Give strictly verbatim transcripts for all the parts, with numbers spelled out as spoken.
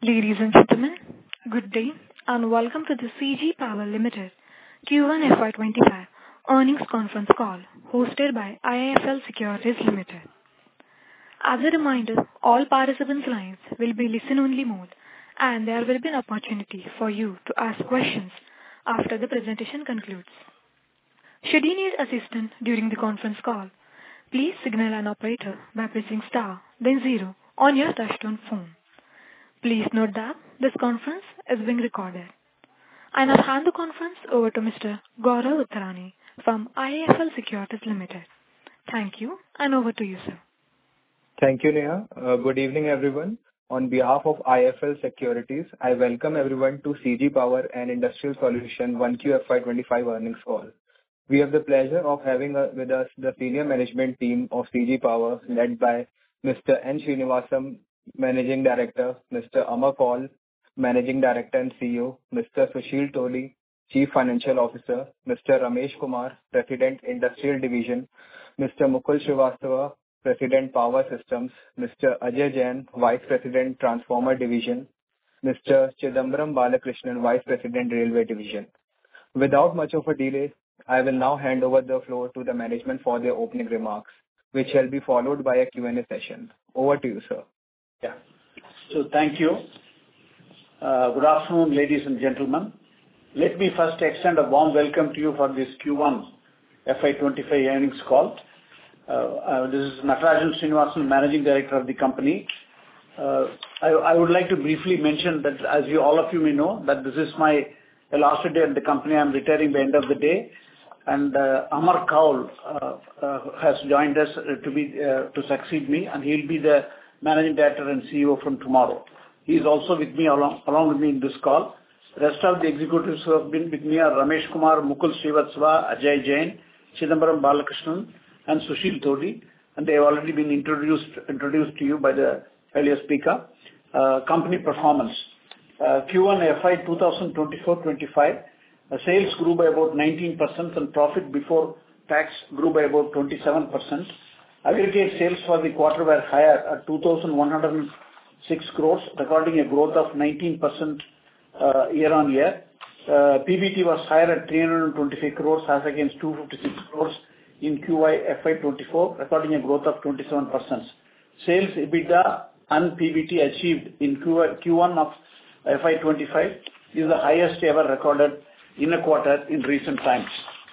Ladies and gentlemen, good day and welcome to the C G Power Limited Q one F Y twenty-five earnings conference call hosted by I I F L Securities Limited. As a reminder, all participants' lines will be listen-only mode and there will be an opportunity for you to ask questions after the presentation concludes. Should you need assistance during the conference call, please signal an operator by pressing star then zero on your touchtone phone. Please note that this conference is being recorded. I now hand the conference over to Mister Gaurav Uttarani from I I F L Securities Limited. Thank you, and over to you, sir. Thank you, Neha. Uh, good evening, everyone. On behalf of I I F L Securities, I welcome everyone to C G Power and Industrial Solutions one Q F Y twenty-five earnings call. We have the pleasure of having uh, with us the senior management team of C G Power, led by Mister N. Srinivasan, Managing Director, Mister Amar Kaul, Managing Director and C E O, Mister Sushil Todi, Chief Financial Officer, Mister Ramesh Kumar, President, Industrial Division, Mister Mukul Srivastava, President, Power Systems, Mister Ajay Jain, Vice President, Transformer Division, Mister Chidambaram Balakrishnan, Vice President, Railway Division. Without much of a delay, I will now hand over the floor to the management for their opening remarks, which shall be followed by a Q and A session. Over to you, sir. Yeah. So thank you. Uh, good afternoon, ladies and gentlemen. Let me first extend a warm welcome to you for this Q one F Y twenty-five earnings call. Uh, uh, this is Natarajan Srinivasan, Managing Director of the company. Uh, I, I would like to briefly mention that, as you all of you may know, that this is my last day at the company. I am retiring by the end of the day, and uh, Amar Kaul uh, uh, has joined us to be uh, to succeed me, and he will be the Managing Director and C E O from tomorrow. He is also with me along, along with me in this call. The rest of the executives who have been with me are Ramesh Kumar, Mukul Srivastava, Ajay Jain, Chidambaram Balakrishnan, and Sushil Todi, and they have already been introduced introduced to you by the earlier speaker. Uh, company performance. Uh, Q one F Y twenty twenty-four twenty-five, uh, sales grew by about nineteen percent and profit before tax grew by about twenty-seven percent. Aggregate sales for the quarter were higher at two thousand one hundred six crores, recording a growth of nineteen percent uh, year-on-year. Uh, P B T was higher at three hundred twenty-five crores as against two hundred fifty-six crores in Q one F Y twenty-four, recording a growth of twenty-seven percent. Sales, EBITDA and P B T achieved in Q one of F Y twenty-five is the highest ever recorded in a quarter in recent times.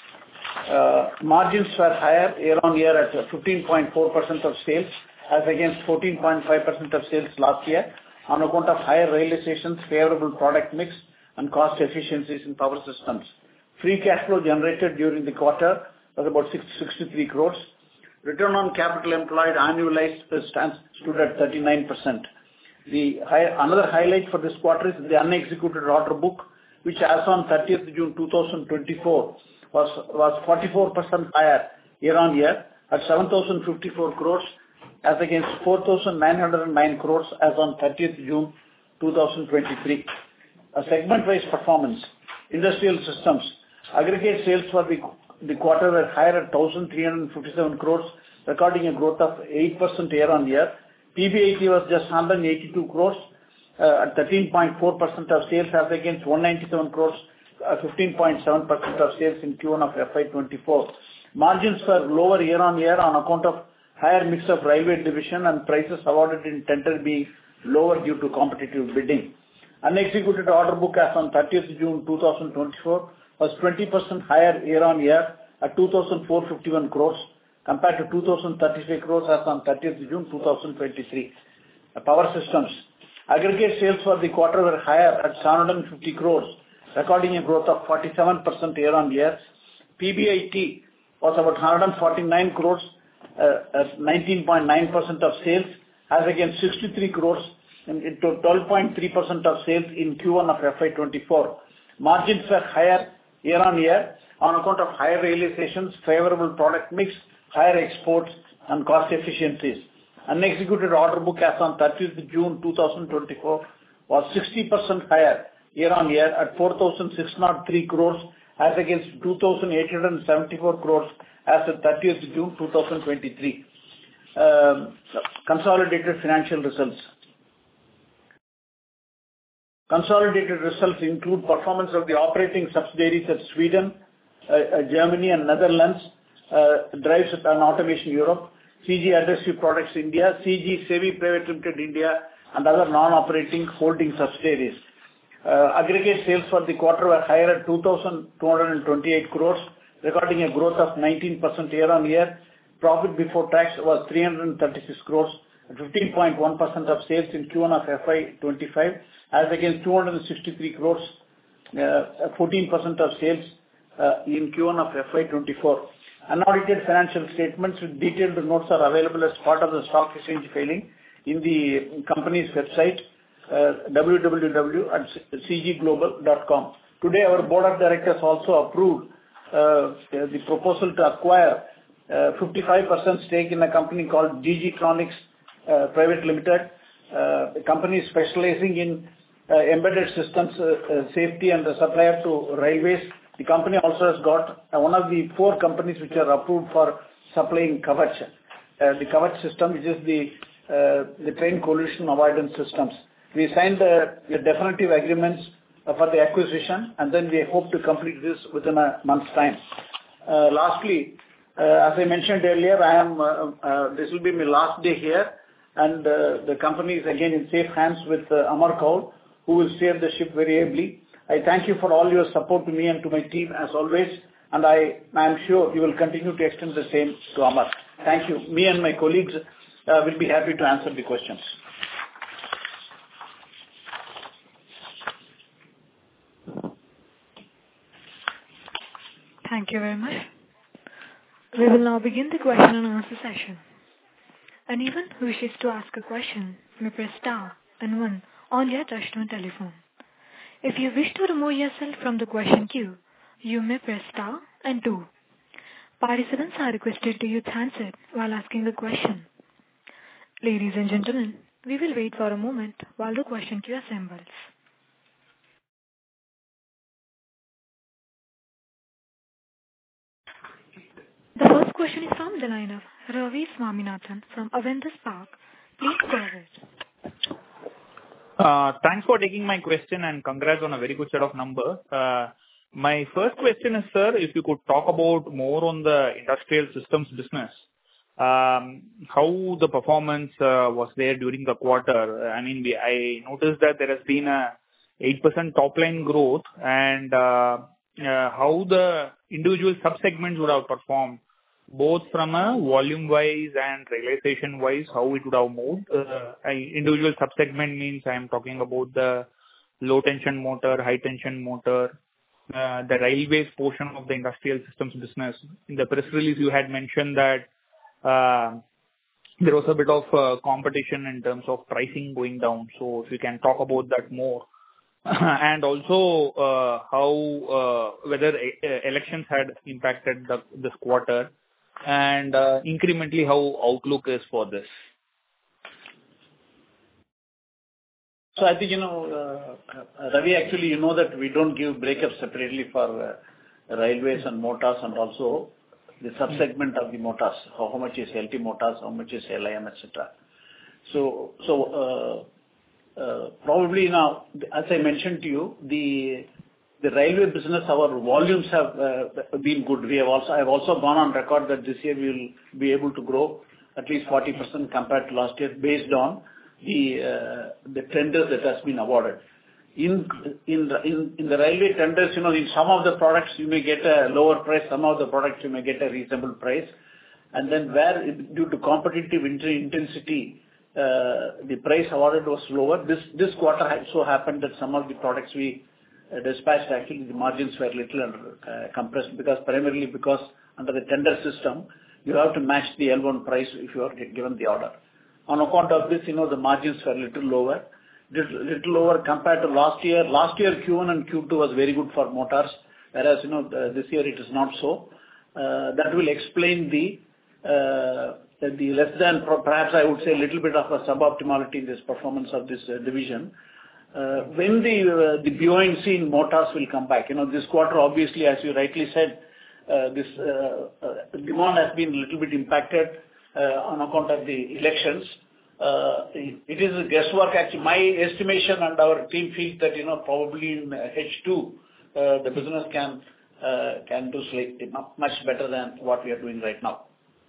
Uh, margins were higher year-on-year at fifteen point four percent of sales as against fourteen point five percent of sales last year on account of higher realizations, favorable product mix and cost efficiencies in power systems. Free cash flow generated during the quarter was about sixty-three crores. Return on capital employed annualized stands stood at thirty-nine percent. The high, another highlight for this quarter is the unexecuted order book, which as on thirtieth June twenty twenty-four was was forty-four percent higher year-on-year at seven thousand fifty-four crores as against four thousand nine hundred nine crores as on thirtieth June twenty twenty-three. A segment-wise performance. Industrial systems. Aggregate sales for the, the quarter were higher at one thousand three hundred fifty-seven crores, recording a growth of eight percent year-on-year. P B I T was just one hundred eighty-two crores uh, at thirteen point four percent of sales as against one hundred ninety-seven crores, uh, fifteen point seven percent of sales in Q one of F Y twenty-four. Margins were lower year-on-year on account of higher mix of railway division and prices awarded in tender being lower due to competitive bidding. Unexecuted order book as on thirtieth June twenty twenty-four was twenty percent higher year-on-year at two thousand four hundred fifty-one crores compared to two thousand thirty-five crores as on thirtieth June twenty twenty-three. Uh, power systems. Aggregate sales for the quarter were higher at seven hundred fifty crores, recording a growth of forty-seven percent year-on-year. P B I T was about one hundred forty-nine crores, uh, at nineteen point nine percent of sales, as against sixty-three crores in twelve point three percent of sales in Q one of F Y twenty-four. Margins were higher year-on-year on account of higher realizations, favorable product mix, higher exports and cost efficiencies. Unexecuted order book as on thirtieth June twenty twenty-four was sixty percent higher year-on-year at four thousand six hundred three crores as against two thousand eight hundred seventy-four crores as of thirtieth June twenty twenty-three. Um, consolidated financial results. Consolidated results include performance of the operating subsidiaries at Sweden, uh, uh, Germany and Netherlands, uh, Drives and Automation Europe, C G Adhesive Products India, C G Sevi Private Limited India, and other non-operating holding subsidiaries. Uh, aggregate sales for the quarter were higher at two thousand two hundred twenty-eight crores, recording a growth of nineteen percent year-on-year. Profit before tax was three hundred thirty-six crores, fifteen point one percent of sales in Q one of F Y twenty-five, as against two hundred sixty-three crores, uh, fourteen percent of sales uh, in Q one of F Y twenty-four. Unaudited financial statements with detailed notes are available as part of the stock exchange filing in the company's website, uh, w w w dot c g global dot com. Today, our board of directors also approved uh, the proposal to acquire uh, fifty-five percent stake in a company called D G Tronics uh, Private Limited. Uh, the company is specializing in uh, embedded systems, uh, uh, safety and the supplier to railways. The company also has got uh, one of the four companies which are approved for supplying Kavach, uh, the Kavach system, which is the uh, the train collision avoidance systems. We signed uh, the definitive agreements uh, for the acquisition, and then we hope to complete this within a month's time. Uh, lastly, uh, as I mentioned earlier, I am uh, uh, this will be my last day here, and uh, the company is again in safe hands with uh, Amar Kaul, who will steer the ship very ably. I thank you for all your support to me and to my team as always, and I am sure you will continue to extend the same to Amar. Thank you. Me and my colleagues uh, will be happy to answer the questions. Thank you very much. We will now begin the question and answer session. Anyone who wishes to ask a question may press star and one on your touchtone telephone. If you wish to remove yourself from the question queue, you may press star and two. Participants are requested to use handset while asking the question. Ladies and gentlemen, we will wait for a moment while the question queue assembles. The first question is from the line of Ravi Swaminathan from Avendus Spark. Please go ahead. Uh, thanks for taking my question and congrats on a very good set of numbers. Uh, my first question is, sir, if you could talk about more on the industrial systems business. Um, how the performance uh, was there during the quarter? I mean, we, I noticed that there has been a eight percent top line growth, and uh, uh, how the individual sub-segments would have performed, both from a volume-wise and realization-wise, how it would have moved. Uh, I, individual sub-segment means I am talking about the low-tension motor, high-tension motor, uh, the railways portion of the industrial systems business. In the press release, you had mentioned that uh, there was a bit of uh, competition in terms of pricing going down. So if you can talk about that more. And also uh, how uh, whether uh, elections had impacted the, this quarter, and uh, incrementally how outlook is for this. So I think, you know, uh, Ravi, actually, you know that we don't give breakups separately for uh, railways and motors, and also the sub-segment of the motors, how, how much is L T motors, how much is L I M, et cetera. So, so uh, uh, probably now, as I mentioned to you, the the railway business, our volumes have uh, been good. We have also, I have also gone on record that this year we will be able to grow at least forty percent compared to last year based on the uh, the tenders that has been awarded. In in the, in in the railway tenders, you know, in some of the products you may get a lower price, some of the products you may get a reasonable price, and then where it, due to competitive intensity, uh, the price awarded was lower. This this quarter so happened that some of the products we Uh, dispatched, actually the margins were little under, uh, compressed, because primarily because under the tender system you have to match the L one price if you are given the order. On account of this, you know, the margins were little lower, little, little lower compared to last year. Last year Q one and Q two was very good for motors, whereas, you know, the, this year it is not so. Uh, that will explain the uh, the less than, perhaps I would say, a little bit of a suboptimality in this performance of this uh, division. Uh, when the uh, the buoyancy in motors will come back, you know, this quarter, obviously, as you rightly said, uh, this uh, uh, demand has been a little bit impacted uh, on account of the elections. uh, it, it is guesswork. Actually, my estimation and our team feels that, you know, probably in H two, uh, the business can uh, can do slightly much better than what we are doing right now.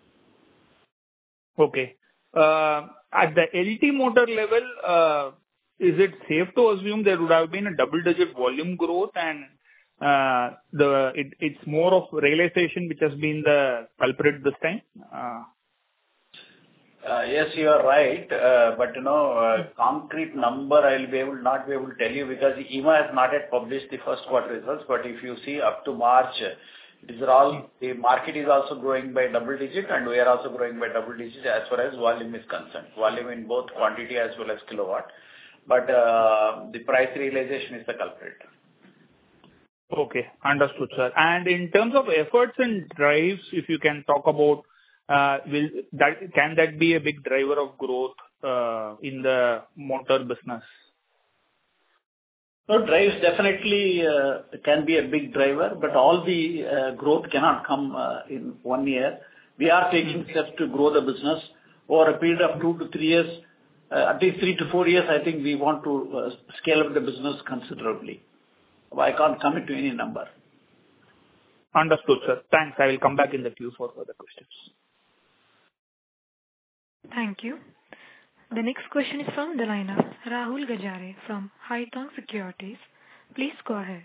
Okay. Uh, At the L T motor level, uh, is it safe to assume there would have been a double-digit volume growth and uh, the it, it's more of realization which has been the culprit this time? Uh, Uh, Yes, you are right. Uh, But, you know, uh, concrete number I'll be able, not be able to tell you because E M A has not yet published the first quarter results. But if you see up to March, uh, it is all, the market is also growing by double digit, and we are also growing by double digit as far as volume is concerned. Volume in both quantity as well as kilowatt. But, uh, the price realization is the culprit. Okay, understood, sir. And in terms of efforts and drives, if you can talk about, uh, will that can that be a big driver of growth uh, in the motor business? So drives definitely uh, can be a big driver, but all the uh, growth cannot come uh, in one year. We are taking steps to grow the business over a period of two to three years, uh, at least three to four years. I think we want to uh, scale up the business considerably. I can't commit to any number. Understood, sir. Thanks. I will come back in the queue for further questions. Thank you. The next question is from the line of Rahul Gajare from Haitong Securities. Please go ahead.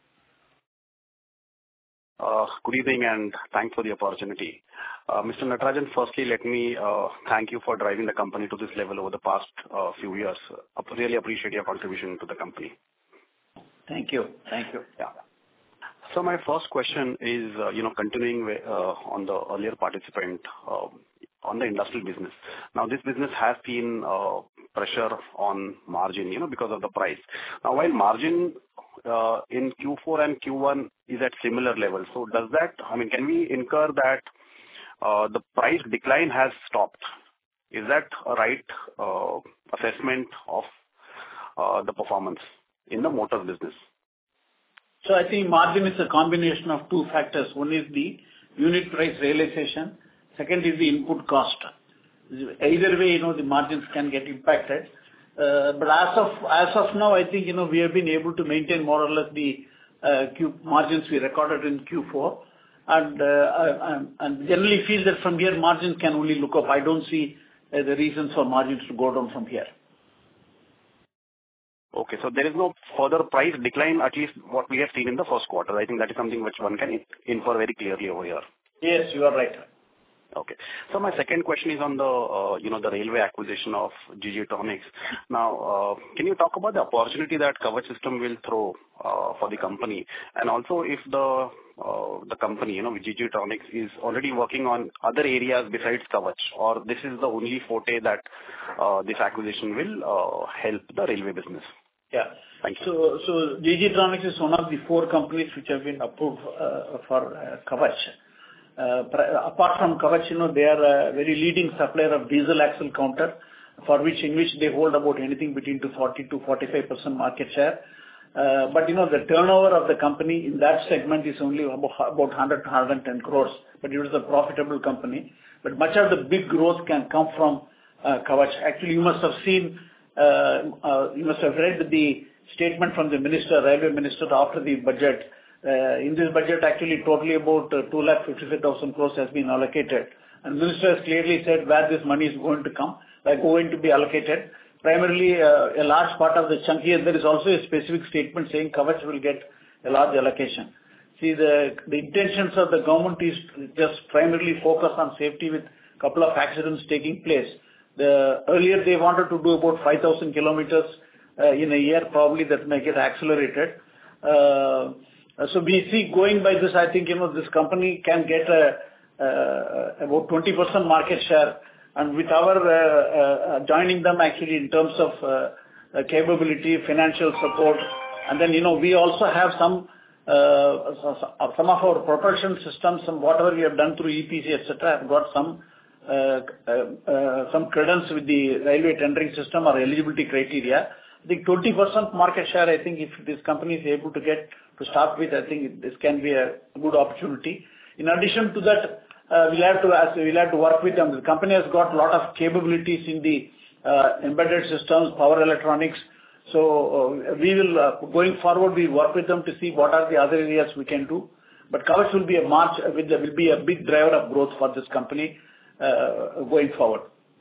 Uh, Good evening, and thanks for the opportunity. Uh, Mister Natarajan, firstly, let me uh, thank you for driving the company to this level over the past uh, few years. I really appreciate your contribution to the company. Thank you. Thank you. Yeah. So my first question is, uh, you know, continuing with, uh, on the earlier participant, uh, on the industrial business. Now, this business has seen uh, pressure on margin, you know, because of the price. Now, while margin uh, in Q four and Q one is at similar level, so does that, I mean, can we infer that uh, the price decline has stopped? Is that a right uh, assessment of uh, the performance in the motor business? So I think margin is a combination of two factors. One is the unit price realization. Second is the input cost. Either way, you know, the margins can get impacted. Uh, but as of as of now, I think, you know, we have been able to maintain more or less the uh, Q margins we recorded in Q four, and uh, and generally feel that from here margins can only look up. I don't see uh, the reasons for margins to go down from here. Okay, so there is no further price decline, at least what we have seen in the first quarter. I think that is something which one can infer very clearly over here. Yes, you are right. Okay. So my second question is on the, uh, you know, the railway acquisition of G G Tronics. Now, uh, can you talk about the opportunity that Kavach system will throw uh, for the company? And also if the uh, the company, you know, G G Tronics is already working on other areas besides Kavach, or this is the only forte that uh, this acquisition will uh, help the railway business? Yeah. Thank you. So, so G G Tronics is one of the four companies which have been approved uh, for uh, Kavach. Uh, apart from Kavach, you know, they are a very leading supplier of diesel axle counter, for which in which they hold about anything between to forty to forty-five percent market share. Uh, but you know, the turnover of the company in that segment is only about, about one hundred to one hundred ten crores. But it is a profitable company. But much of the big growth can come from uh, Kavach. Actually, you must have seen, uh, uh, you must have read the statement from the minister, railway minister, after the budget. Uh, in this budget, actually, totally about uh, two lakh fifty-five thousand crores has been allocated. And the minister has clearly said where this money is going to come, like going to be allocated. Primarily, uh, a large part of the chunk here, there is also a specific statement saying Kavach will get a large allocation. See, the, the intentions of the government is just primarily focus on safety with a couple of accidents taking place. The, earlier, they wanted to do about five thousand kilometers uh, in a year, probably that may get accelerated. Uh, So we see going by this, I think, you know, this company can get a, uh, about twenty percent market share, and with our uh, uh, joining them actually in terms of uh, uh, capability, financial support, and then, you know, we also have some uh, some of our propulsion systems and whatever we have done through E P C, et cetera, have got some uh, uh, uh, some credence with the railway tendering system or eligibility criteria. I think twenty percent market share, I think if this company is able to get to start with, I think this can be a good opportunity. In addition to that, uh, we'll have to, as we'll have to work with them. The company has got a lot of capabilities in the uh, embedded systems, power electronics. So uh, we will, uh, going forward, we work with them to see what are the other areas we can do. But Kavach will be a march, will, will be a big driver of growth for this company uh, going forward.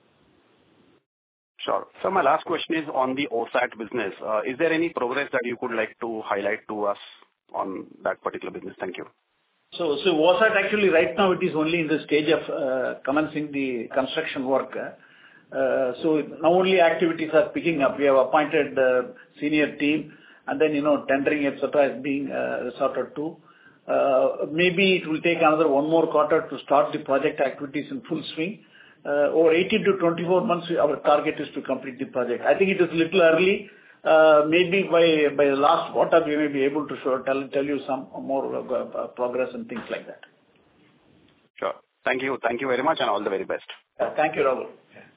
Sure. So my last question is on the O SAT business. Uh, is there any progress that you could like to highlight to us on that particular business? Thank you. So, so O SAT actually right now it is only in the stage of uh, commencing the construction work. Uh, so now only activities are picking up. We have appointed uh, senior team, and then you know tendering et cetera is being uh, resorted to. Uh, maybe it will take another one more quarter to start the project activities in full swing. Uh, over eighteen to twenty-four months, our target is to complete the project. I think it is a little early. Uh, maybe by by the last quarter, we may be able to show, tell tell you some more uh, progress and things like that. Sure. Thank you. Thank you very much, and all the very best. Uh, thank you, Rahul.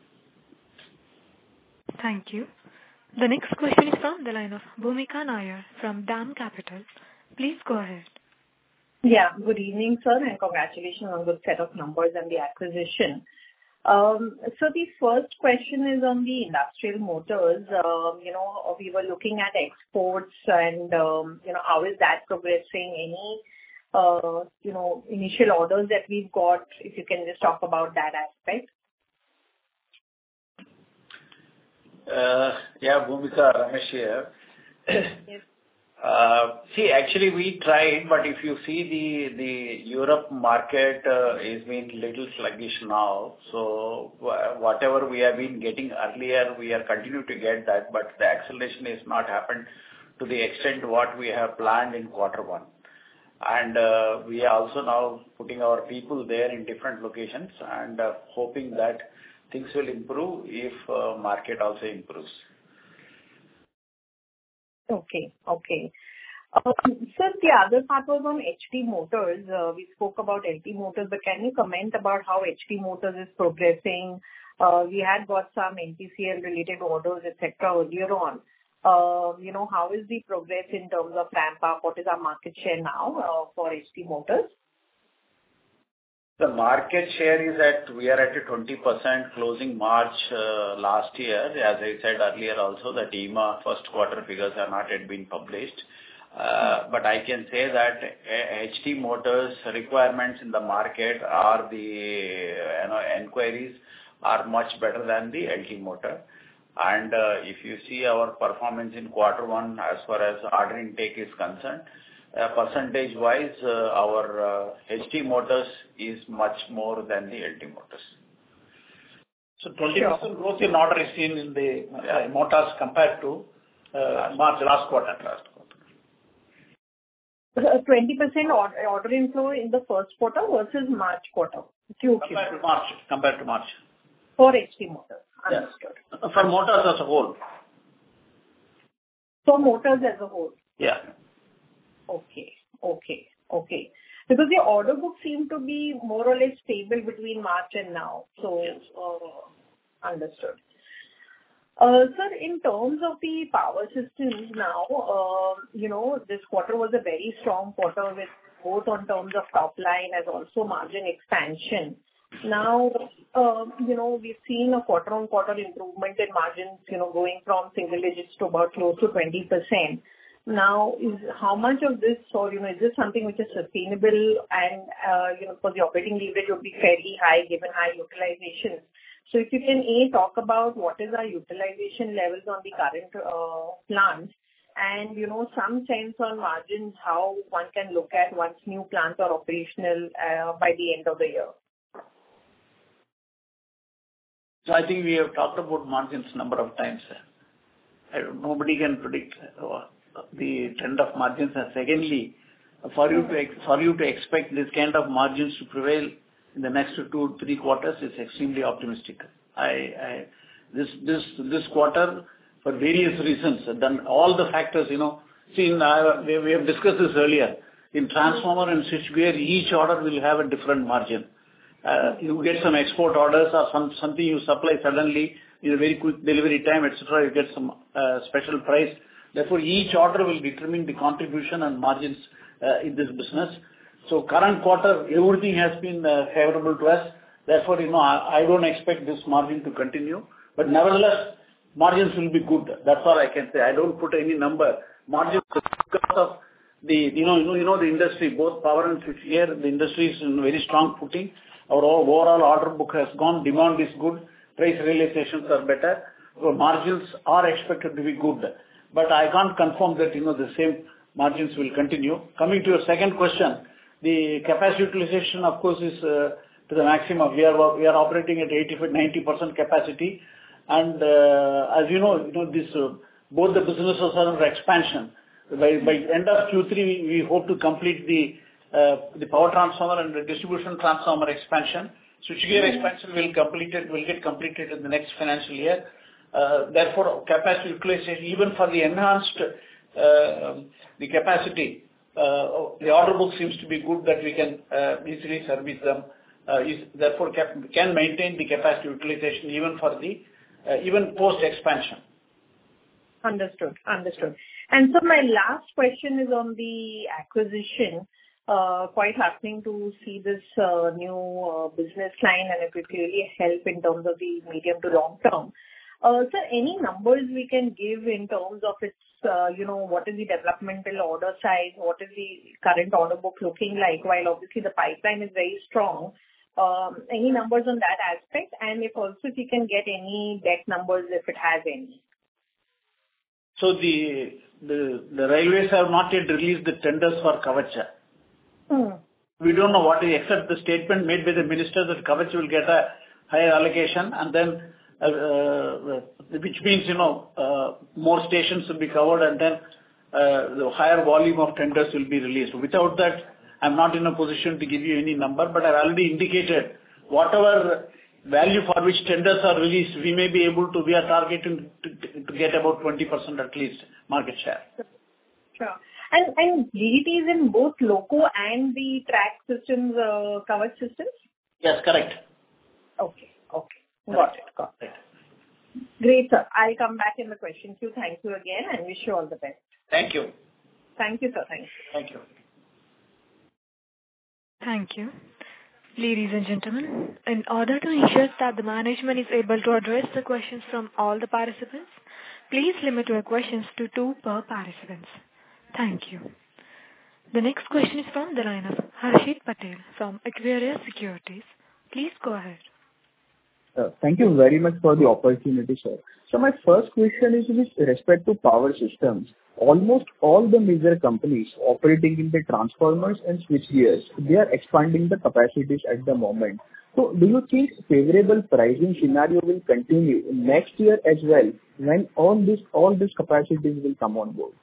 Thank you. The next question is from the line of Bhumika Nair from DAM Capital. Please go ahead. Yeah. Good evening, sir, and congratulations on good set of numbers and the acquisition. Um, so the first question is on the industrial motors. Um, you know, we were looking at exports and, um, you know, how is that progressing? Any, uh, you know, initial orders that we've got, if you can just talk about that aspect. Uh, yeah, Bhumika, Ramesh here. Yes. Uh, see, actually we tried, but if you see the the Europe market uh, is been little sluggish now. So wh- whatever we have been getting earlier, we are continue to get that, but the acceleration is not happened to the extent what we have planned in quarter one. And uh, we are also now putting our people there in different locations and uh, hoping that things will improve if uh, market also improves. Okay. Okay. Um, Sir, the other part was on H T Motors. Uh, We spoke about L T Motors, but can you comment about how H T Motors is progressing? Uh, We had got some N P C L-related orders, et cetera, earlier on. Uh, You know, how is the progress in terms of ramp up? What is our market share now uh, for H T Motors? The market share is at, we are at a twenty percent closing March uh, last year. As I said earlier also, the E M A first quarter figures are not yet been published. Uh, but I can say that H T Motors requirements in the market are the, you know, enquiries are much better than the L T motor. And uh, if you see our performance in quarter one as far as order intake is concerned, Uh, percentage-wise, uh, our uh, H T Motors is much more than the L T Motors. So twenty percent growth in order is seen in the uh, motors compared to uh, March last quarter. Last quarter. Uh, twenty percent order, order inflow in the first quarter versus March quarter. Q Q. Compared to March. Compared to March. For H T Motors. Yes. Understood. For motors as a whole. For motors as a whole. Yeah. Okay. Okay. Okay. Because the order book seemed to be more or less stable between March and now. So, uh, understood. Uh, Sir, in terms of the power systems now, uh, you know, this quarter was a very strong quarter with both on terms of top line as also margin expansion. Now, uh, you know, we've seen a quarter-on-quarter improvement in margins, you know, going from single digits to about close to twenty percent. Now, is how much of this, or, you know, is this something which is sustainable and, uh, you know, for the operating leverage would be fairly high given high utilization. So if you can, A, talk about what is our utilization levels on the current uh, plants and, you know, some sense on margins, how one can look at once new plants are operational uh, by the end of the year. So I think we have talked about margins number of times. I don't, nobody can predict uh, the trend of margins. And secondly, for you to ex- for you to expect this kind of margins to prevail in the next two three quarters is extremely optimistic. I, I this this this quarter for various reasons. Then all the factors, you know. See, in, uh, we, we have discussed this earlier. In transformer and switchgear, each order will have a different margin. Uh, you get some export orders or some something you supply suddenly in a very quick delivery time, et cetera. You get some uh, special price. Therefore, each order will determine the contribution and margins uh, in this business. So current quarter, everything has been uh, favorable to us. Therefore, you know, I, I don't expect this margin to continue. But nevertheless, margins will be good. That's all I can say. I don't put any number. Margins because of the, you know, you know, you know the industry, both power and switchgear, the industry is in very strong footing. Our overall order book has gone, demand is good, price realizations are better, so margins are expected to be good. But I can't confirm that, you know, the same margins will continue. Coming to your second question, the capacity utilization, of course, is uh, to the maximum. We are we are operating at eighty-five to ninety percent capacity, and uh, as you know, you know this uh, both the businesses are under expansion. By by end of Q three, we, we hope to complete the uh, the power transformer and the distribution transformer expansion. Switchgear expansion will completed will get completed in the next financial year. Uh, therefore, capacity utilization, even for the enhanced uh, the capacity, uh, the order book seems to be good that we can uh, easily service them. Uh, is, therefore, cap- can maintain the capacity utilization even for the uh, even post expansion. Understood. Understood. And so my last question is on the acquisition. Uh, quite happening to see this uh, new uh, business line, and it will clearly help in terms of the medium to long term. Uh, sir, any numbers we can give in terms of its, uh, you know, what is the developmental order size, what is the current order book looking like, while obviously the pipeline is very strong. Um, any numbers on that aspect, and if also if you can get any debt numbers if it has any. So the the the railways have not yet released the tenders for Kavach. Hmm. We don't know what is, except the statement made by the minister that Kavach will get a higher allocation, and then uh, uh, which means, you know, uh, more stations will be covered, and then uh, the higher volume of tenders will be released. Without that, I'm not in a position to give you any number, but I've already indicated whatever value for which tenders are released, we may be able to, we are targeting to, to get about twenty percent at least market share. Sure. And, and G T is in both loco and the track systems, uh, Kavach systems? Yes, correct. Okay, okay. Got it, got it. Great, sir. I'll come back in the question queue. Thank you again and wish you all the best. Thank you. Thank you, sir. Thank you. Thank you. Thank you. Ladies and gentlemen, in order to ensure that the management is able to address the questions from all the participants, please limit your questions to two per participants. Thank you. The next question is from the line of Harshit Patel from Aquarius Securities. Please go ahead. Uh, thank you very much for the opportunity, sir. So my first question is with respect to power systems. Almost all the major companies operating in the transformers and switchgears, they are expanding the capacities at the moment. So do you think favorable pricing scenario will continue next year as well when all this all these capacities will come on board?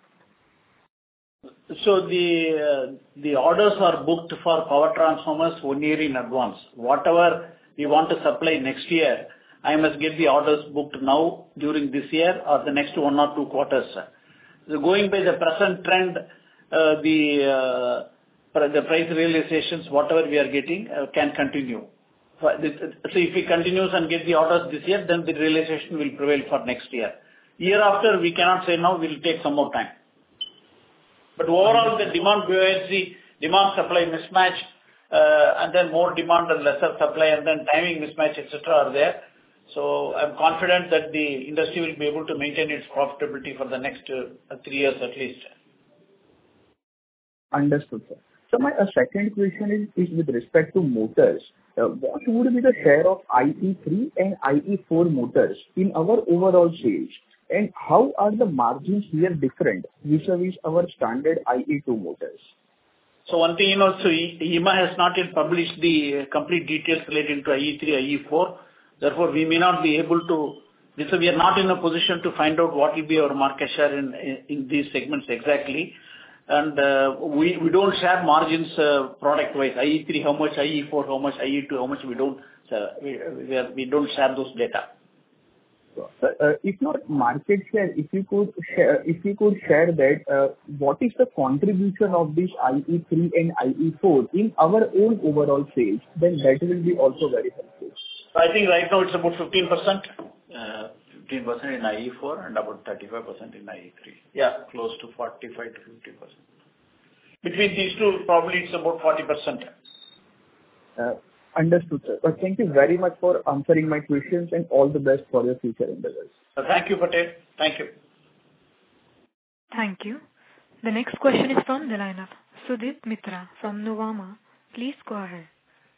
So the uh, the orders are booked for power transformers one year in advance. Whatever we want to supply next year, I must get the orders booked now during this year or the next one or two quarters. So going by the present trend, uh, the uh, the price realizations, whatever we are getting, uh, can continue. So if we continues and get the orders this year, then the realization will prevail for next year. Year after, we cannot say now, we'll take some more time. But overall, the demand buoyancy, demand supply mismatch, uh, and then more demand and lesser supply, and then timing mismatch, et cetera, are there. So I'm confident that the industry will be able to maintain its profitability for the next uh, three years at least. Understood, sir. So my uh, second question is, is with respect to motors. Uh, what would be the share of I E three and I E four motors in our overall sales? And how are the margins here different vis-a-vis our standard I E two motors? So one thing, you know, so E M A has not yet published the uh, complete details related to I E three, I E four. Therefore, we may not be able to, so we are not in a position to find out what will be our market share in, in, in these segments exactly. And uh, we, we don't share margins uh, product-wise. I E three, how much, I E four, how much, I E two, how much, we don't, uh, we, we, are, we don't share those data. Uh, if not market share, if you could share, if you could share that, uh, what is the contribution of this I E three and I E four in our own overall sales, then that will be also very helpful. I think right now it's about fifteen percent. Uh, fifteen percent in I E four and about thirty-five percent in I E three. Yeah, close to forty-five to fifty percent. Between these two, probably it's about forty percent. Uh, Understood, sir. But thank you very much for answering my questions, and all the best for your future endeavors. Thank you, Patel. Thank you. Thank you. The next question is from the line of Sudip Mitra from Nuvama. Please go ahead.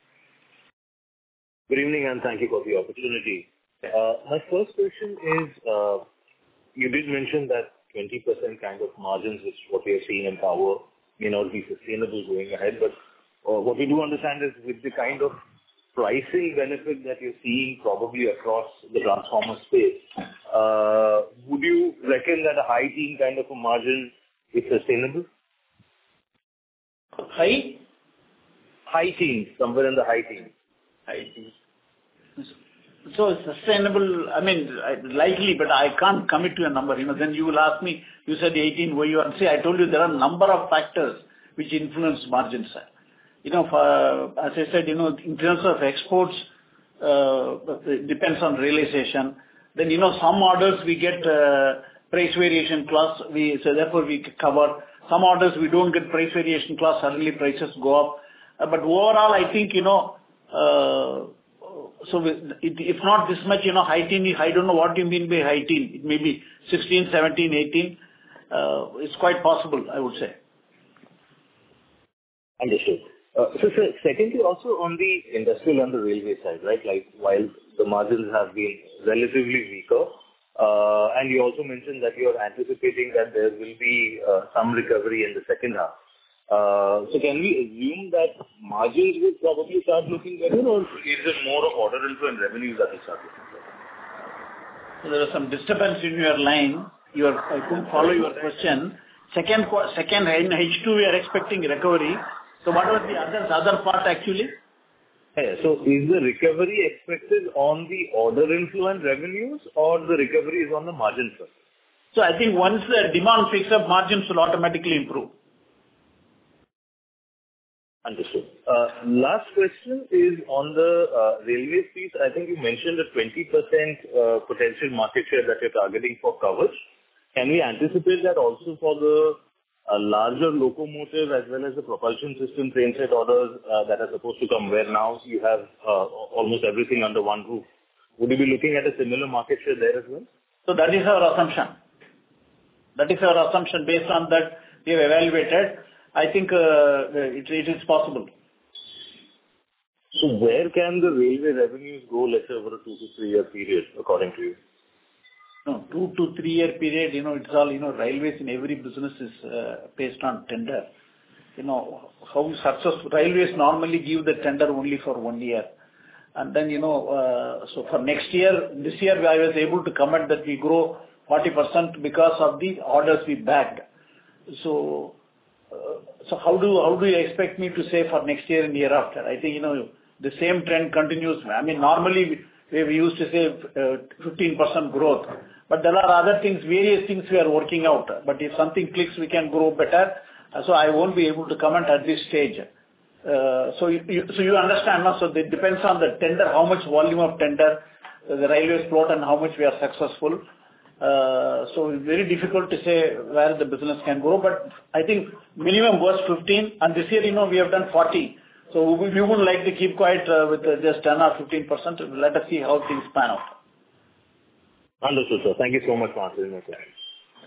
Good evening, and thank you for the opportunity. Uh, my first question is, uh, you did mention that twenty percent kind of margins, which what we are seeing in power, may not be sustainable going ahead. But uh, what we do understand is with the kind of pricing benefit that you're seeing probably across the transformer space, uh, would you reckon that a high teen kind of a margin is sustainable? High? High teens, somewhere in the high teens. High teens. So sustainable, I mean, likely, but I can't commit to a number. You know, then you will ask me, you said eighteen, where you are. See, I told you there are a number of factors which influence margins. You know, for, as I said, you know, in terms of exports, uh, it depends on realization. Then, you know, some orders we get uh, price variation clause, we, so therefore we cover. Some orders we don't get price variation clause, suddenly prices go up. Uh, but overall, I think, you know, uh, so it, if not this much, you know, high teen, I don't know what you mean by high teen. It may be sixteen, seventeen, eighteen. Uh, it's quite possible, I would say. Understood. Uh, so, sir, secondly, also on the industrial and the railway side, right? Like, while the margins have been relatively weaker, uh, and you also mentioned that you are anticipating that there will be uh, some recovery in the second half. Uh, so can we assume that margins will probably start looking better, or is it more of order inflow and revenues that will start looking better? So there was some disturbance in your line. Your, I couldn't follow your question. Second, second in H two we are expecting recovery. So what was the other, other part actually? Yeah, so is the recovery expected on the order inflow and revenues, or the recovery is on the margin side? So I think once the demand picks up, margins will automatically improve. Understood. Uh, Last question is on the uh, railway piece. I think you mentioned a twenty percent uh, potential market share that you're targeting for Kavach. Can we anticipate that also for the uh, larger locomotive as well as the propulsion system train set orders uh, that are supposed to come, where now you have uh, almost everything under one roof? Would you be looking at a similar market share there as well? So that is our assumption. That is our assumption. Based on that, we have evaluated. I think uh, it, it is possible. So where can the railway revenues go, let's say, over a two to three year period, according to you? No, two to three year period, you know, it's all, you know, railways in every business is uh, based on tender. You know, how successful, railways normally give the tender only for one year. And then, you know, uh, so for next year, this year I was able to comment that we grow forty percent because of the orders we bagged. So, Uh, so how do how do you expect me to say for next year and year after? I think, you know, the same trend continues. I mean, normally we, we used to say uh, fifteen percent growth, but there are other things, various things we are working out. But if something clicks, we can grow better. Uh, so I won't be able to comment at this stage. Uh, so you, you so you understand, no? So it depends on the tender, how much volume of tender uh, the railways float and how much we are successful. Uh, so it's very difficult to say where the business can grow, but I think minimum was fifteen, and this year, you know, we have done forty. So we, we wouldn't like to keep quiet uh, with uh, just ten or fifteen percent. Let us see how things pan out. Understood, sir. Thank you so much for answering my question.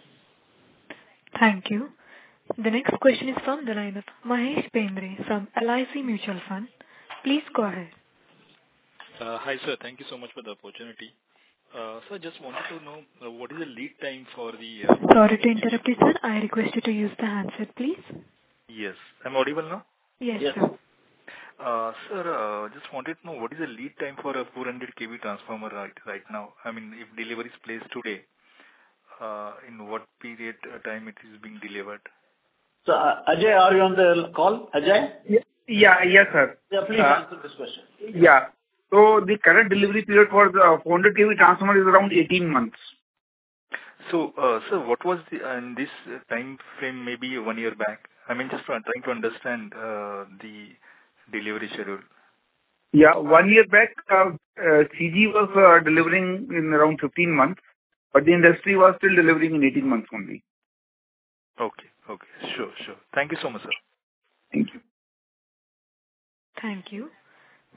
Thank you. The next question is from the line of Mahesh Bendre from L I C Mutual Fund. Please go ahead. Uh, hi, sir. Thank you so much for the opportunity. Uh, so I just wanted to know uh, what is the lead time for the... Uh, Sorry to interrupt you, sir. I request you to use the handset, please. Yes. I'm audible now? Yes, Yes. sir. Uh, sir, uh, just wanted to know what is the lead time for a four hundred k V transformer right, right now? I mean, if delivery is placed today, uh, in what period uh, time it is being delivered? So uh, Ajay, are you on the call? Ajay? Yeah, yeah, yes, sir. Yeah, please Uh, answer this question. Yeah. So the current delivery period for the four hundred k V transformer is around eighteen months. So, uh, sir, what was the, uh, in this uh, time frame, maybe one year back? I mean, just trying to understand uh, the delivery schedule. Yeah, one year back, uh, uh, C G was uh, delivering in around fifteen months, but the industry was still delivering in eighteen months only. Okay, okay, sure, sure. Thank you so much, sir. Thank you. Thank you.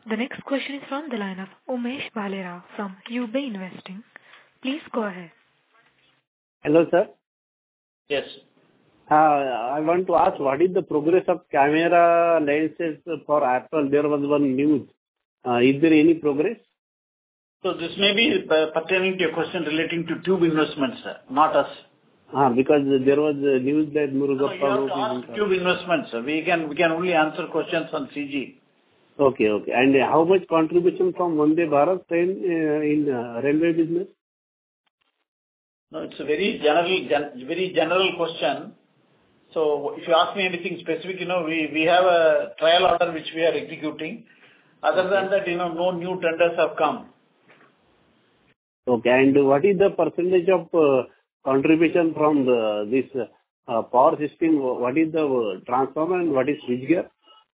The next question is from the line of Umesh Bhalera from U B I Investing. Please go ahead. Hello, sir. Yes. Uh, I want to ask, what is the progress of camera lenses for Apple? There was one news. Uh, is there any progress? So this may be pertaining to a question relating to Tube Investments, sir, not us. Ah, because there was a news that Murugappa... No, you have to ask Tube Investments, sir. We can, we can only answer questions on C G. Okay, okay. And how much contribution from Vande Bharat train uh, in uh, railway business? No, it's a very general, gen, very general question. So if you ask me anything specific, you know, we, we have a trial order which we are executing. Other than that, you know, no new tenders have come. Okay, and what is the percentage of uh, contribution from the, this uh, power system? What is the uh, transformer and what is switchgear?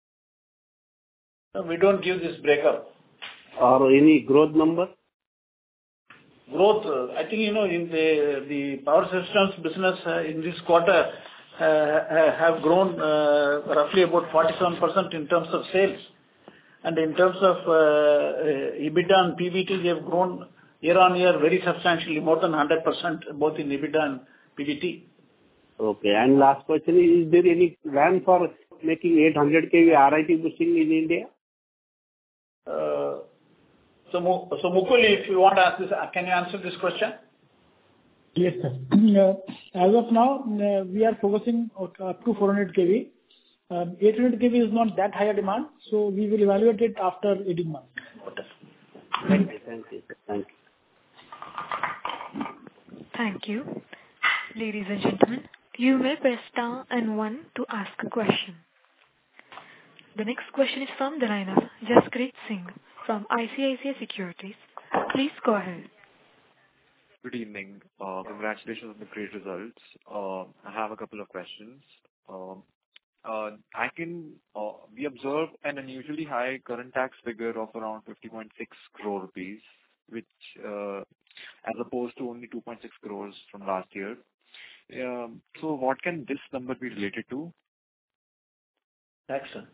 No, we don't give this breakup. Or any growth number? Growth, uh, I think, you know, in the, the power systems business uh, in this quarter uh, have grown uh, roughly about forty-seven percent in terms of sales. And in terms of uh, uh, EBITDA and P B T, they have grown year on year very substantially, more than one hundred percent, both in EBITDA and P B T. Okay, and last question is, is there any plan for making eight hundred k V R I T bushing in India? Uh, so, so Mukul, if you want to ask this, can you answer this question? Yes, sir. Uh, as of now, uh, we are focusing up to four hundred k V. Um, eight hundred k V is not that high a demand, so we will evaluate it after eighteen months. Thank you, thank you, thank you. Thank you. Ladies and gentlemen, you may press star and one to ask a question. The next question is from the line of Jaskrit Singh from I C I C I Securities. Please go ahead. Good evening. Uh, congratulations on the great results. Uh, I have a couple of questions. Um, uh, I can, uh, we observe an unusually high current tax figure of around fifty point six crore rupees, which, uh, as opposed to only two point six crores from last year. Um, so what can this number be related to? Tax, sir.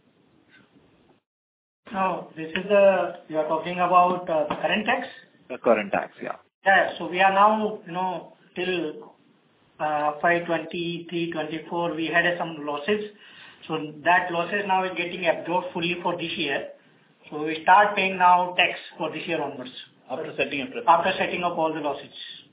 No, this is the, you are talking about uh, the current tax? The current tax, yeah. Yeah, so we are now, you know, till uh, five twenty-three twenty-four, we had uh, some losses. So that losses now is getting absorbed fully for this year. So we start paying now tax for this year onwards. After setting up. After setting up all the losses.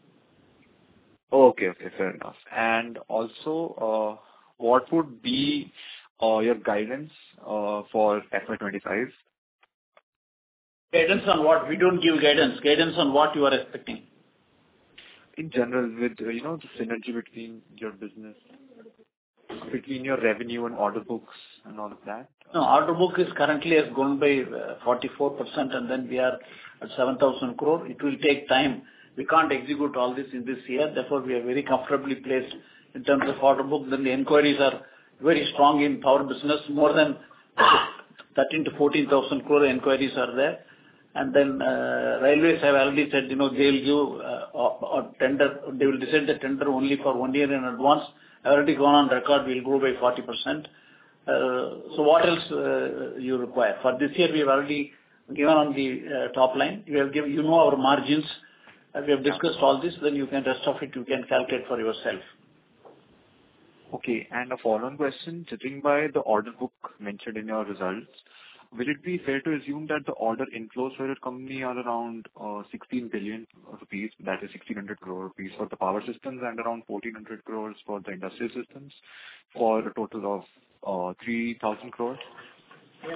Okay, okay, fair enough. And also, uh, what would be uh, your guidance uh, for F Y twenty-five? Guidance on what? We don't give guidance. Guidance on what you are expecting. In general, with, uh, you know, the synergy between your business, between your revenue and order books and all of that? No, order book is currently has gone by uh, forty-four percent and then we are at seven thousand crore. It will take time. We can't execute all this in this year. Therefore, we are very comfortably placed in terms of order book. Then the inquiries are very strong in power business. More than thirteen to fourteen thousand crore inquiries are there. And then uh, railways have already said, you know, they will give uh, a, a tender. They will decide the tender only for one year in advance. I've already gone on record. We'll grow by forty percent. Uh, so what else uh, you require? For this year, we have already given on the uh, top line. We have given, you know, our margins. Uh, we have discussed all this. Then you can, rest of it, you can calculate for yourself. Okay. And a follow-on question, judging by the order book mentioned in your results, will it be fair to assume that the order inflows for your company are around uh, sixteen billion rupees, that is sixteen hundred crore rupees for the power systems and around fourteen hundred crores for the industrial systems, for a total of uh, three thousand crores? Yes.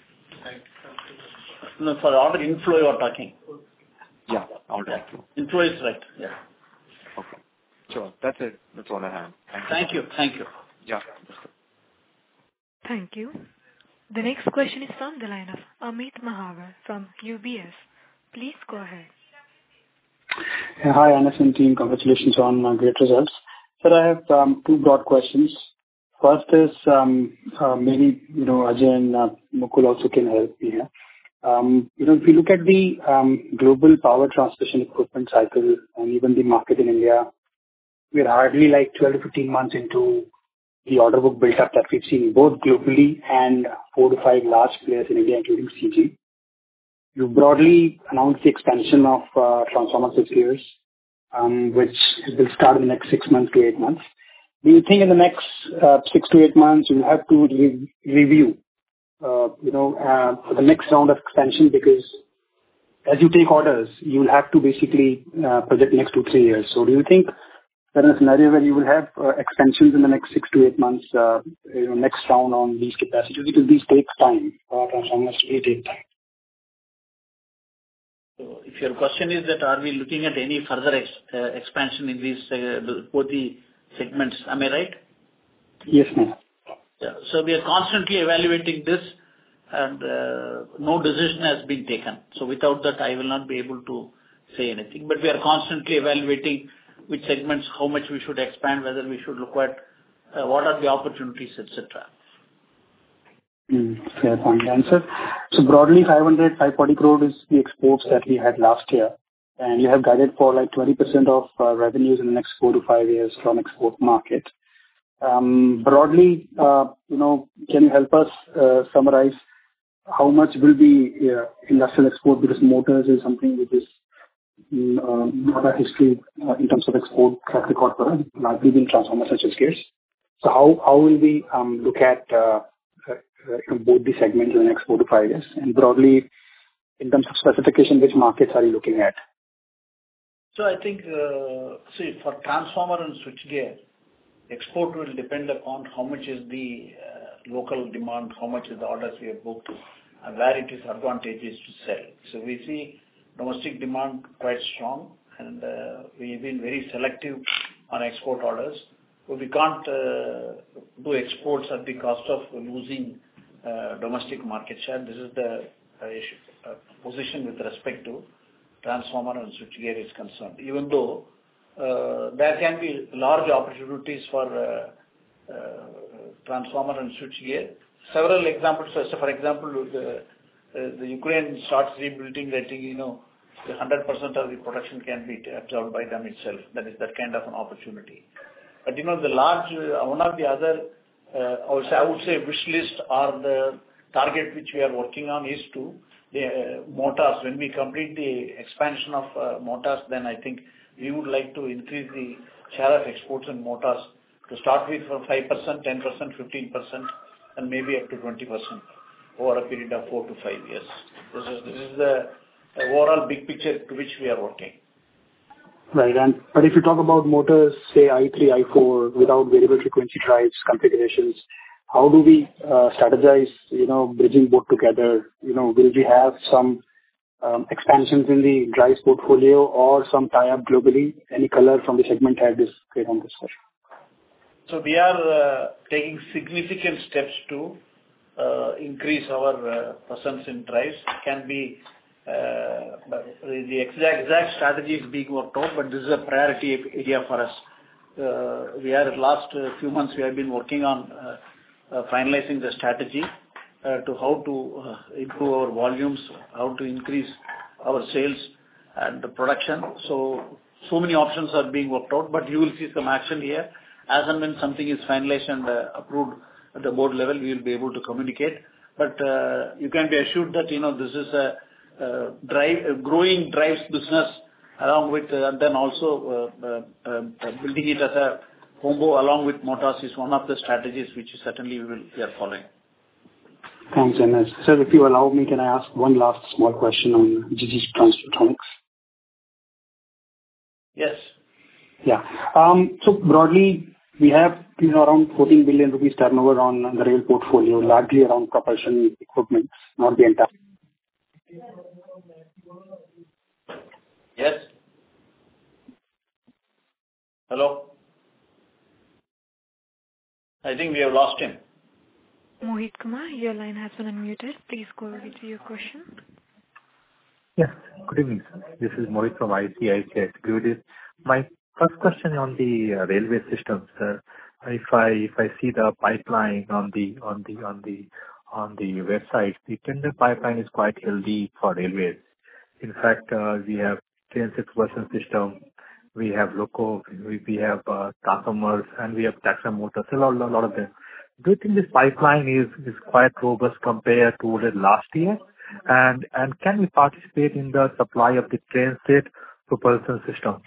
No, for order inflow you are talking. Yeah, order yeah. inflow. Inflow is right. Yeah. Okay. Sure. That's it. That's all I have. Thank, Thank you. you. Thank you. Yeah. Thank you. The next question is from the line of Amit Mahawar from U B S. Please go ahead. Yeah, hi, Anas and team. Congratulations on uh, great results. Sir, I have um, two broad questions. First is um, uh, maybe, you know, Ajay and uh, Mukul also can help me here. Um, you know, if you look at the um, global power transmission equipment cycle and even the market in India, we're hardly like twelve to fifteen months into the order book built up that we've seen both globally and four to five large players in India, including C G. you broadly announced the expansion of uh, transformer switchgears, um, which will start in the next six months to eight months. Do you think in the next uh, six to eight months you'll have to re- review, uh, you know, uh, for the next round of expansion? Because as you take orders, you will have to basically uh, project next two three years. So do you think that in a scenario where you will have uh, expansions in the next six to eight months, uh, you know, next round on these capacities, because these take time, uh, transformers really take time? So if your question is that are we looking at any further ex, uh, expansion in these uh, both the segments, am I right? Yes, ma'am. Yeah. So we are constantly evaluating this, and uh, no decision has been taken. So without that, I will not be able to say anything. But we are constantly evaluating which segments, how much we should expand, whether we should look at uh, what are the opportunities, et cetera. Mm, fair point, answer. So broadly, five hundred, five forty crore is the exports that we had last year, and you have guided for like twenty percent of uh, revenues in the next four to five years from export market. Um, broadly, uh, you know, can you help us uh, summarize how much will be uh, industrial export, because motors is something which is mm, uh, not a history uh, in terms of export track record for us, largely been transformers and switchgears. So how how will we um, look at uh, uh, you know, both the segments in the next four to five years, and broadly in terms of specification, which markets are you looking at? So I think uh, see for transformer and switchgear, export will depend upon how much is the uh, local demand, how much is the orders we have booked, and where it is advantageous to sell. So we see domestic demand quite strong, and uh, we've been very selective on export orders. So we can't uh, do exports at the cost of losing uh, domestic market share. This is the uh, issue, uh, position with respect to transformer and switchgear is concerned. Even though uh, there can be large opportunities for uh, uh, transformer and switchgear. Several examples. So for example, the, uh, the Ukraine starts rebuilding. I think you know, the one hundred percent of the production can be absorbed by them itself. That is that kind of an opportunity. But you know, the large, uh, one of the other, uh, I would say, I would say wish list or the target which we are working on is to the uh, motors. When we complete the expansion of uh, motors, then I think we would like to increase the share of exports in motors to start with from five percent, ten percent, fifteen percent, and maybe up to twenty percent over a period of four to five years. This is, this is the uh, overall big picture to which we are working. Right. And but if you talk about motors, say I three, I four, without variable frequency drives configurations, how do we uh, strategize, you know, bridging both together? You know, will we have some um, expansions in the drives portfolio or some tie-up globally? Any color from the segment head is great on this question. So we are uh, taking significant steps to uh, increase our uh, presence in drives. Can be Uh, the exact, exact strategy is being worked out, but this is a priority area for us. Uh, we are last uh, few months we have been working on uh, uh, finalizing the strategy uh, to how to uh, improve our volumes, how to increase our sales and the production. So, so many options are being worked out, but you will see some action here. As and when something is finalized and uh, approved at the board level, we will be able to communicate. But uh, you can be assured that, you know, this is a Uh, drive, uh, growing drives business along with, uh, and then also uh, uh, uh, building it as a combo along with motors is one of the strategies which certainly we will we are following. Thanks, N S. Sir, if you allow me, can I ask one last small question on G G Transphotonics? Yes. Yeah. Um, so broadly, we have you know around fourteen billion rupees turnover on the rail portfolio, largely around propulsion equipment, not the entire. Yes. Hello. I think we have lost him. Mohit Kumar, your line has been unmuted. Please go with your question. Yes. Good evening, sir. This is Mohit from I C I C I Securities. My first question on the uh, railway system, sir. If I if I see the pipeline on the on the on the on the website, the tender pipeline is quite healthy for railways. In fact, uh, we have train six version system, we have loco, we, we have uh, transformers, and we have traction motors, a lot, a lot of them. Do you think this pipeline is, is quite robust compared to the last year? And and can we participate in the supply of the train set propulsion system?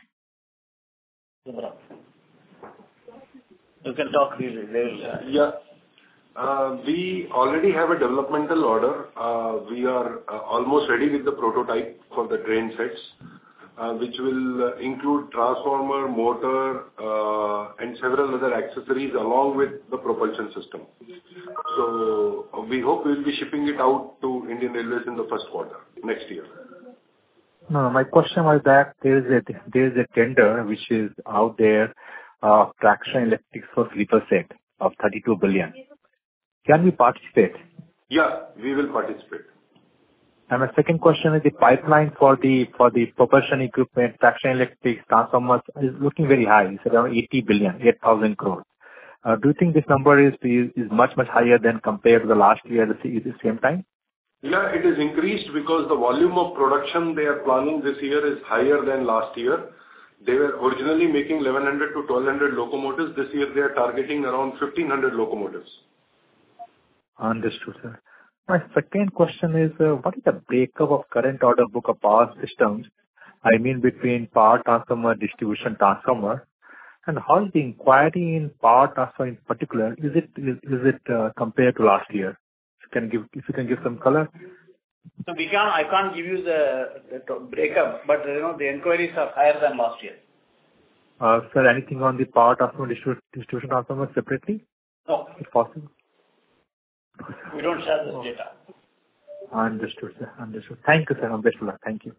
You can talk really. They will. Uh, yeah. Uh, we already have a developmental order. Uh, we are uh, almost ready with the prototype for the train sets, uh, which will uh, include transformer, motor, uh, and several other accessories along with the propulsion system. So uh, we hope we will be shipping it out to Indian Railways in the first quarter next year. No, my question was that there is a there is a tender which is out there of uh, traction electrics for sleeper set of thirty-two billion. Can we participate? Yeah, we will participate. And my second question is the pipeline for the for the propulsion equipment, traction electrics, transformers is looking very high. It's around eighty billion, eight thousand crores. Uh, do you think this number is, is is much much higher than compared to the last year at the, the same time? Yeah, it is increased because the volume of production they are planning this year is higher than last year. They were originally making eleven hundred to twelve hundred locomotives. This year they are targeting around fifteen hundred locomotives. Understood, sir. My second question is, uh, what is the breakup of current order book of power systems? I mean, between power transformer, distribution transformer, and how is the inquiry in power transformer in particular? Is it is, is it uh, compared to last year? If you can give if you can give some color. So we can't. I can't give you the, the breakup, but you know the inquiries are higher than last year. Uh, sir, anything on the power transformer, distribu- distribution transformer separately? No, if possible. We don't share this data. Understood, sir. Understood. Thank you, sir. Best of luck. Thank you.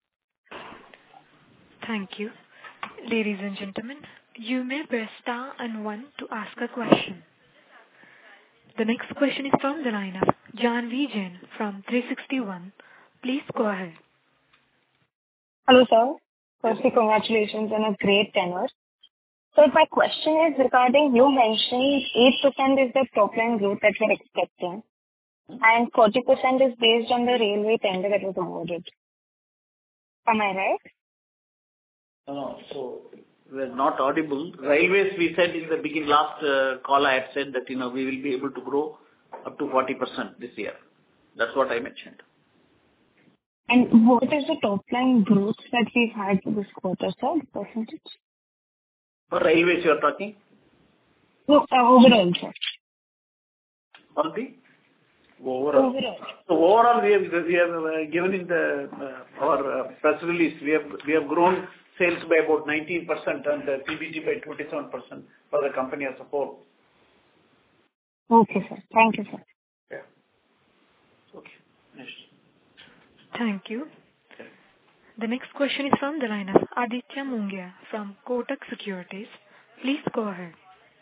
Thank you. Ladies and gentlemen, you may press star and one to ask a question. The next question is from the line of Janvi Jain from three sixty-one. Please go ahead. Hello, sir. Firstly, congratulations on a great tenure. So my question is regarding, you mentioned eight percent is the top line growth that we're expecting, and forty percent is based on the railway tender that was awarded. Am I right? No, so we're not audible. Railways, we said in the beginning, last uh, call I had said that, you know, we will be able to grow up to forty percent this year. That's what I mentioned. And what is the top line growth that we've had for this quarter, sir, percentage? For railways you are talking? No, uh, overall, sir. On the? Overall. Overall. So overall, we have, we have uh, given in the, uh, our uh, press release, we have, we have grown sales by about nineteen percent and the P B T by twenty-seven percent for the company as a whole. Okay, sir. Thank you, sir. Yeah. Okay. Next. Thank you. The next question is from the line of Aditya Mungia from Kotak Securities. Please go ahead.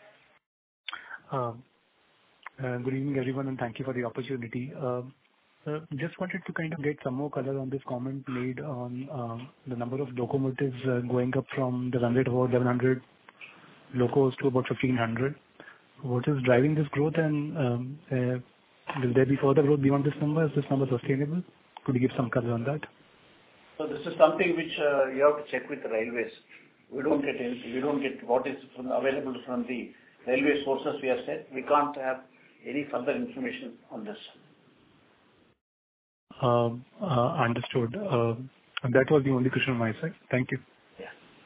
Um, uh, good evening, everyone, and thank you for the opportunity. Uh, uh, just wanted to kind of get some more color on this comment made on uh, the number of locomotives uh, going up from the run rate of about eleven hundred locos to about fifteen hundred. What is driving this growth, and um, uh, will there be further growth beyond this number? Is this number sustainable? Could you give some color on that? So this is something which uh, you have to check with the railways. We don't get anything. We don't get what is from, available from the railway sources. We have said we can't have any further information on this. Uh, uh, understood. Uh, that was the only question on my side. Thank you. Yeah.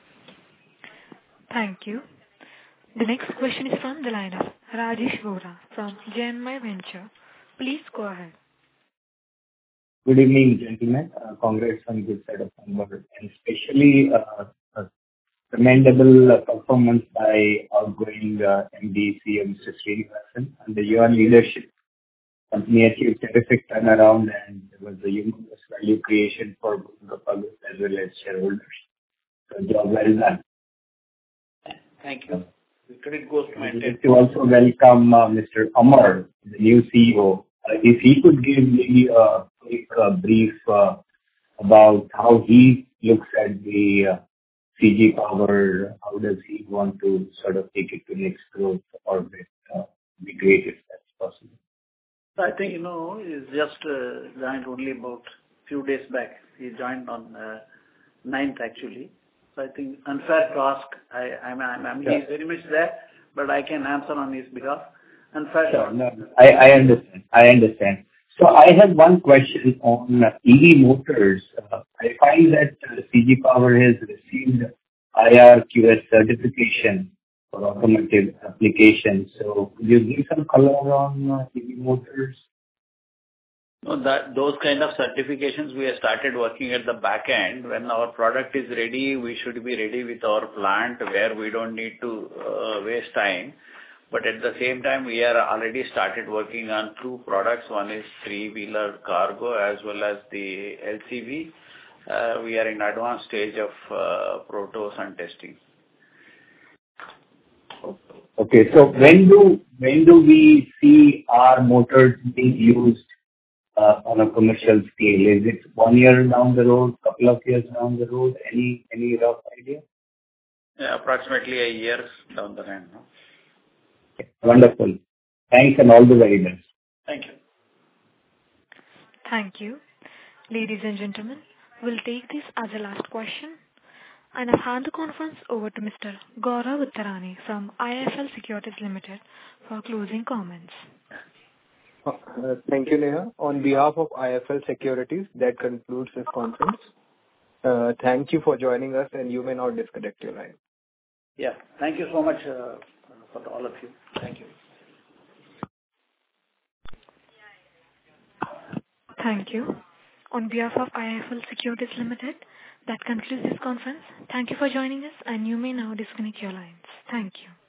Thank you. The next question is from the line of Rajesh Vora from Janmay Venture. Please go ahead. Good evening, gentlemen. Uh, congrats on good set of numbers, and especially uh, a commendable uh, performance by outgoing uh, M D, C M, Mister Srinivasan. Under your leadership, company achieved terrific turnaround, and there was a humongous value creation for both the public as well as shareholders. So, job well done. Thank you. The credit goes to my I'd like to also welcome uh, Mister Amar, the new C E O. Uh, if he could give maybe a quick uh, brief uh, about how he looks at the uh, C G Power, how does he want to sort of take it to next growth orbit, uh, be great if that's possible. I think, you know, he's just uh, joined only about few days back. He joined on uh, ninth actually. So I think unfair to ask. I, I'm, I'm, I'm Sure. he's very much there, but I can answer on his behalf. Unfair to Sure, ask. no, no. I, I understand. I understand. So I have one question on E V motors. Uh, I find that uh, C G Power has received I R Q S certification for automotive applications. So could you give some color on uh, E V motors? No, that, those kind of certifications, we have started working at the back end. When our product is ready, we should be ready with our plant where we don't need to uh, waste time. But at the same time, we are already started working on two products. One is three-wheeler cargo as well as the L C V. Uh, we are in advanced stage of uh, protos and testing. Okay, so when do when do we see our motors being used uh, on a commercial scale? Is it one year down the road, couple of years down the road? Any any rough idea? Yeah, approximately a year down the line. No? Okay, wonderful. Thanks and all the very best. Thank you. Thank you. Ladies and gentlemen, we'll take this as a last question. And I'll hand the conference over to Mister Gaurav Uttarani from I I F L Securities Limited for closing comments. Uh, Thank you, Neha. On behalf of I I F L Securities, that concludes this conference. Uh, Thank you for joining us, and you may now disconnect your line. Yeah. Thank you so much uh, for all of you. Thank you. Thank you. On behalf of I I F L Securities Limited, that concludes this conference. Thank you for joining us, and you may now disconnect your lines. Thank you.